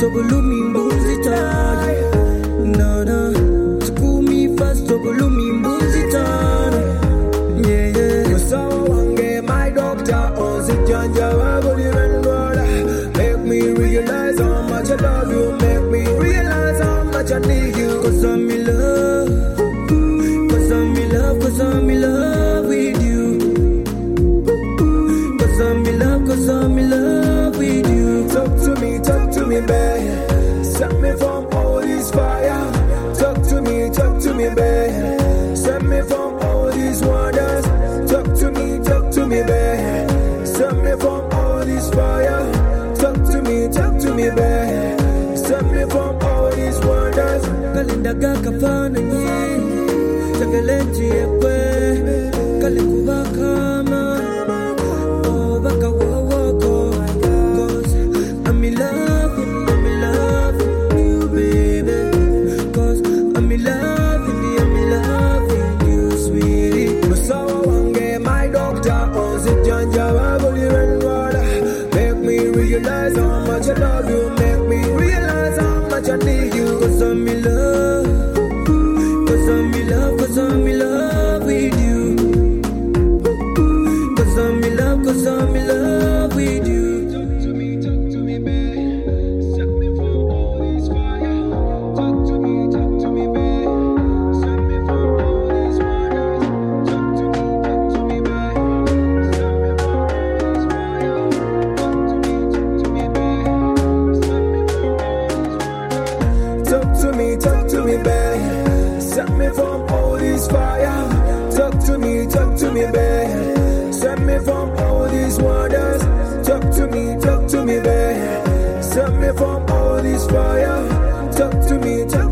togolumi mbuzita. Nana, tukumi fast togolumi mbuzita. Yeah, yeah. So wange my doctor, on the janja wagoli renwala. Make me realize how much I love you. Make me realize how much I need you. 'Cause I'm in love. 'Cause I'm in love. 'Cause I'm in love with you. 'Cause I'm in love. 'Cause I'm in love with you. Talk to me, babe. Set me from all this fire. Talk to me, babe. Set me from all these wonders. Talk to me, babe. Set me from all this fire. Talk to me, babe. Set me from all these wonders. Kalinda gakafana nye, chakaleji ekwe, kalikuba kama, oh baka wawako. 'Cause I'm in love with you, baby. 'Cause I'm in love with you, sweetie. Masawa wange my doctor, on the janja wagoli renwala. Make me realize how much I love you. Make me realize how much I need you. 'Cause I'm in love. 'Cause I'm in love. 'Cause I'm in love with you. 'Cause I'm in love. 'Cause I'm in love with you. Talk to me, babe. Set me from all this fire. Talk to me, babe. Set me from all these wonders. Talk to me, babe. Set me from all this fire. Talk to me, babe. Set me from all these wonders. Talk to me, babe. Set me from all this fire. Talk to me, babe. Set me from all these wonders. Talk to me, babe. Set me from all this fire. Talk to me,